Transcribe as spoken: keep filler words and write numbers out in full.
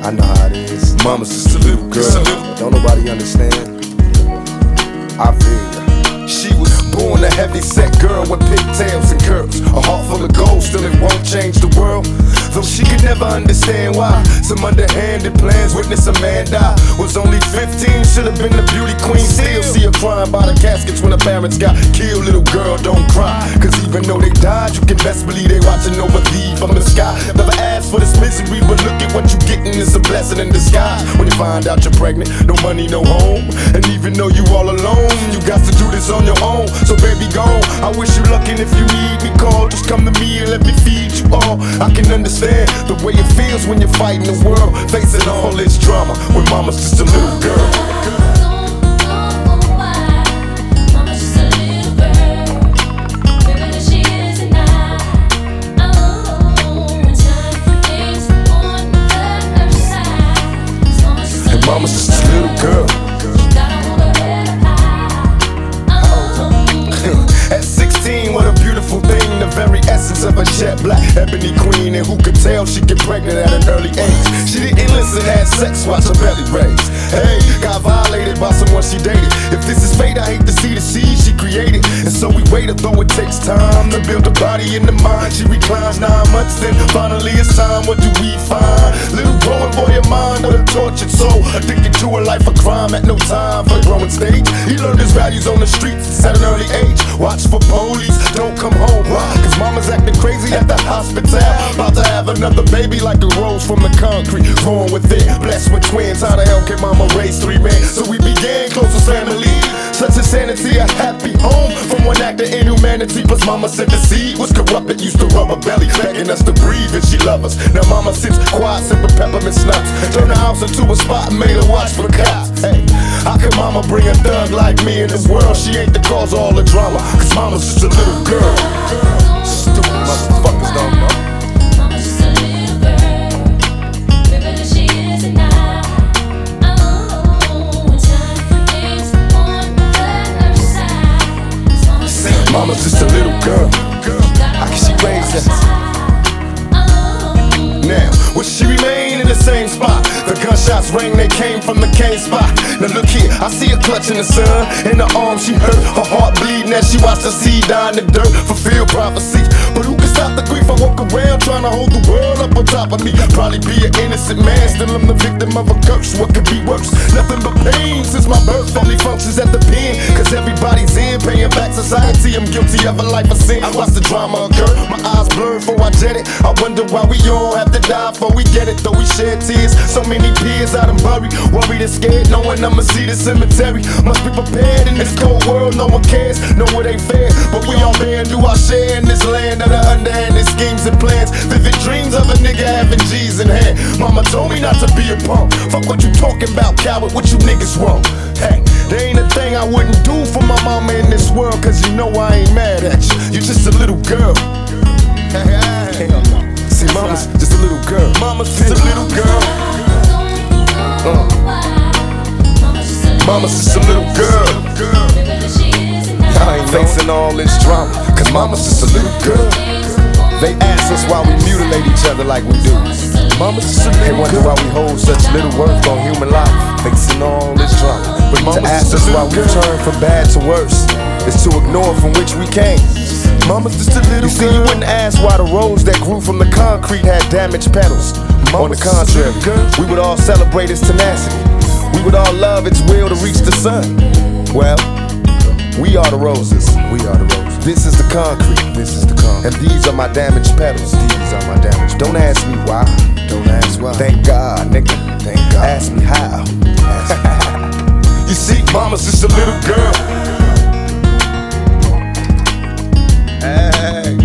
I know how it is. Mama's just a little girl. Don't nobody understand. I feel ya. She was born a heavy-set girl with pigtails and curls. A heart full of gold, still it won't change the world. Though she could never understand why some underhanded plans witness a man die. Was only fifteen, should've been the beauty queen. Still see her crying by the caskets when her parents got killed. Little girl, don't cry, cause even though they died, you can best believe they watching over thee from the sky. Never asked for this misery, but look at what you getting. It's a blessing in disguise. When you find out you're pregnant, no money, no home, and even though you all alone, you got to do this on your own. So baby, go. I wish you luck, and if you need me, call. Just come to me and let me feed you all. I can understand the way it feels when you're fighting the world, facing all this drama when mama's just a little girl. Mama's just a little girl. At sixteen, what a beautiful thing. The very essence of a jet black ebony queen. And who could tell she get pregnant at an early age? She didn't listen, had sex, watch her belly raise. Hey, got violated by someone she dated. If this is fate, I hate to see the seed she created. And so we waited, though it takes time to build a body in the mind. She reclines nine months, then finally it's time. What do we find? Little growing boy of mine with a tortured soul, addicted to a life of crime at no time for the growing stage. He learned his values on the streets at an early age. Watch for police, don't come home. Why? Cause mama's acting crazy at the hospital. About to have another baby like a rose from the concrete. Growing with it, blessed with twins. How the hell can mama raise three men? So we began close as family. Such insanity, a happy home from one act of inhumanity. Plus mama said the seed was corrupted. Used to rub her belly, begging us to breathe and she love us. Now mama sits quiet, sipping peppermint schnapps. Turn the house into a spot and made her watch for cops. Hey, how can mama bring a thug like me in this world? She ain't the cause of all the drama, cause mama's just a little girl. Stupid motherfuckers don't know. Mama's just a little girl. How can she raise us? Now, will she remain in the same spot? The gunshots rang, they came from the cane spot. Now look here, I see her clutching the sun. In her arms she hurt, her heart bleeding as she watched her seed die in the dirt. Fulfill prophecy, but who can stop the grief? I walk around trying to hold the world up on top of me. Probably be an innocent man, still I'm the victim of a curse. What could be worse? Nothing but pain since my birth. Only functions at the pen, cause everybody's in, paying back society. I'm guilty of a life of sin. I watch the drama occur, my eyes blurred before I jet it. I wonder why we all have to die before we get it. Though we shed tears, so many peers out and buried, worried and scared, knowing I'ma see the cemetery. Must be prepared in this cold world, no one cares, no it ain't fair. But we all bear and do our share in this land of the underhanded schemes and plans. Vivid dreams of a nigga having G's in hand. Mama told me not to be a punk. Fuck what you talking about, coward, what you niggas want? Hey, there ain't a thing I wouldn't do for my mama in this world, cause you know I ain't mad at you. You just a little girl. Hey, hey, hey. See, mama's just a little girl. Mama's just a little girl. Uh. Mama's just a little girl. I ain't facing all this drama, cause mama's just a little girl. They ask us why we mutilate each other like we do. Mama's just a little girl. They wonder why we hold such little worth on human life, facing all this drama. But mama's to ask us why we turn from bad to worse is to ignore from which we came. Mama's just a little girl. You see, you wouldn't ask why the rose that grew from the concrete had damaged petals. On the contrary, we would all celebrate its tenacity. We would all love its will to reach the sun. Well, we are the roses. We are the roses. This is the concrete. This is the concrete. And these are my damaged petals. These are my damaged petals. Don't ask me why. Don't ask why. Thank God, nigga. Thank God. Ask me how. Ask me. You see, mama's just a little girl. Hey.